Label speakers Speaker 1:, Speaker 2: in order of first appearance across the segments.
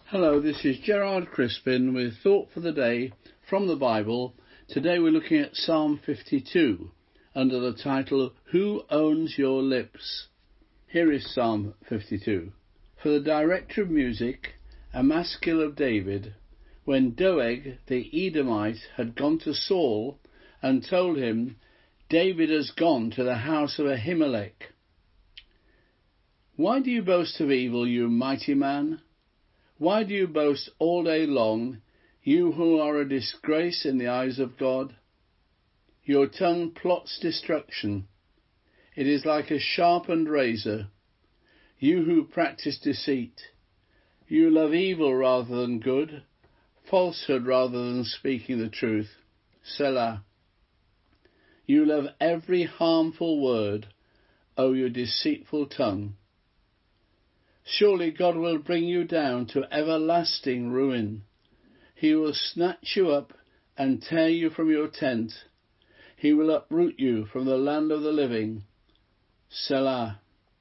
Speaker 1: Hello, this is Gerard Crispin with Thought for the Day from the Bible. Today we're looking at Psalm 52 under the title, Who Owns Your Lips? Here is Psalm 52. For the director of music, a maskil of David, when Doeg the Edomite had gone to Saul and told him, David has gone to the house of Ahimelech. Why do you boast of evil, you mighty man? Why do you boast all day long, you who are a disgrace in the eyes of God? Your tongue plots destruction. It is like a sharpened razor. You who practice deceit. You love evil rather than good, falsehood rather than speaking the truth. Selah. You love every harmful word, O you deceitful tongue. Surely God will bring you down to everlasting ruin. He will snatch you up and tear you from your tent. He will uproot you from the land of the living. Selah.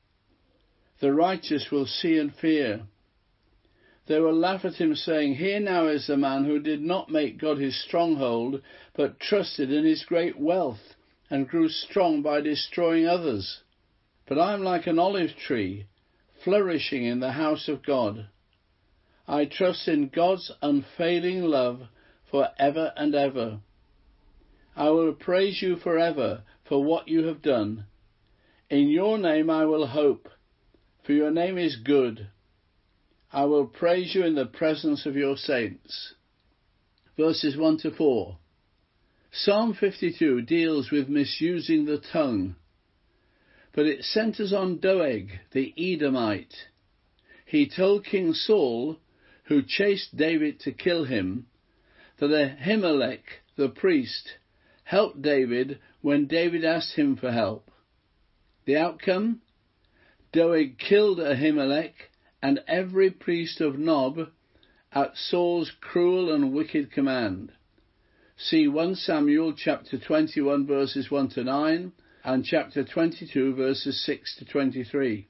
Speaker 1: The righteous will see and fear. They will laugh at him, saying, Here now is the man who did not make God his stronghold, but trusted in his great wealth, and grew strong by destroying others. But I am like an olive tree, flourishing in the house of God. I trust in God's unfailing love for ever and ever. I will praise you forever for what you have done. In your name I will hope, for your name is good. I will praise you in the presence of your saints. Verses 1 to 4. Psalm 52 deals with misusing the tongue, but it centres on Doeg the Edomite. He told King Saul, who chased David to kill him, that Ahimelech the priest helped David when David asked him for help. The outcome? Doeg killed Ahimelech and every priest of Nob at Saul's cruel and wicked command. See 1 Samuel chapter 21 verses 1 to 9 and chapter 22 verses 6 to 23.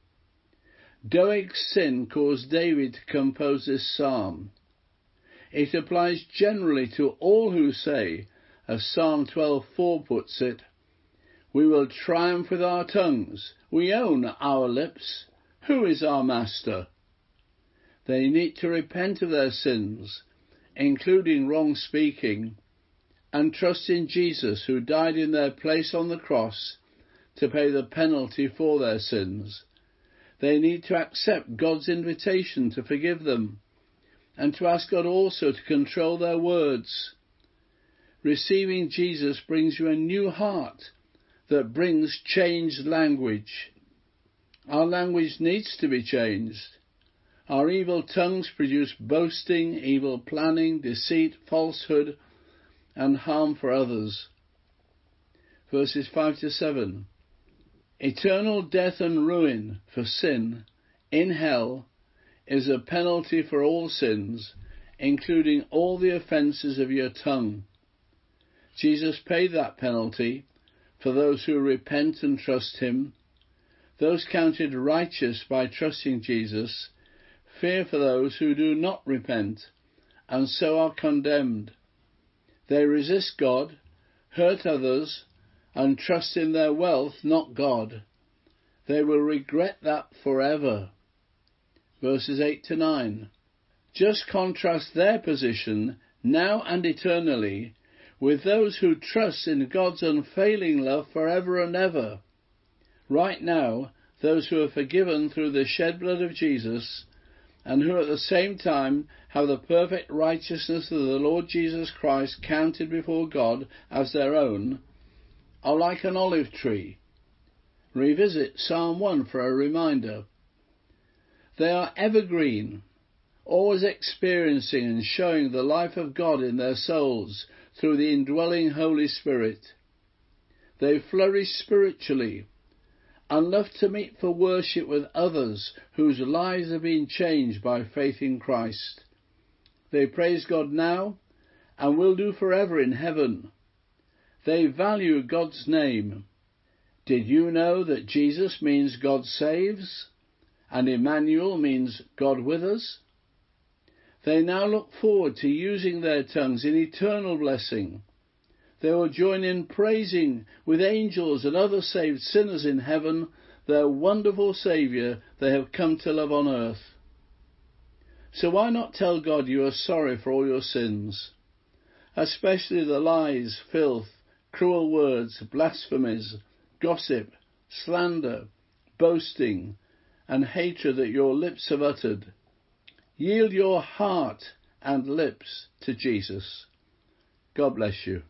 Speaker 1: Doeg's sin caused David to compose this psalm. It applies generally to all who say, as Psalm 12:4 puts it, We will triumph with our tongues, we own our lips, who is our master? They need to repent of their sins, including wrong speaking, and trust in Jesus, who died in their place on the cross to pay the penalty for their sins. They need to accept God's invitation to forgive them, and to ask God also to control their words. Receiving Jesus brings you a new heart that brings changed language. Our language needs to be changed. Our evil tongues produce boasting, evil planning, deceit, falsehood, and harm for others. Verses 5 to 7. Eternal death and ruin for sin in hell is a penalty for all sins, including all the offences of your tongue. Jesus paid that penalty for those who repent and trust him. Those counted righteous by trusting Jesus fear for those who do not repent and so are condemned. They resist God, hurt others, and trust in their wealth, not God. They will regret that forever. Verses 8 to 9. Just contrast their position, now and eternally, with those who trust in God's unfailing love forever and ever. Right now, those who are forgiven through the shed blood of Jesus, and who at the same time have the perfect righteousness of the Lord Jesus Christ counted before God as their own, are like an olive tree. Revisit Psalm 1 for a reminder. They are evergreen, always experiencing and showing the life of God in their souls through the indwelling Holy Spirit. They flourish spiritually and love to meet for worship with others whose lives have been changed by faith in Christ. They praise God now and will do forever in heaven. They value God's name. Did you know that Jesus means God saves, and Emmanuel means God with us? They now look forward to using their tongues in eternal blessing. They will join in praising with angels and other saved sinners in heaven their wonderful Saviour they have come to love on earth. So why not tell God you are sorry for all your sins, especially the lies, filth, cruel words, blasphemies, gossip, slander, boasting, and hatred that your lips have uttered. Yield your heart and lips to Jesus. God bless you.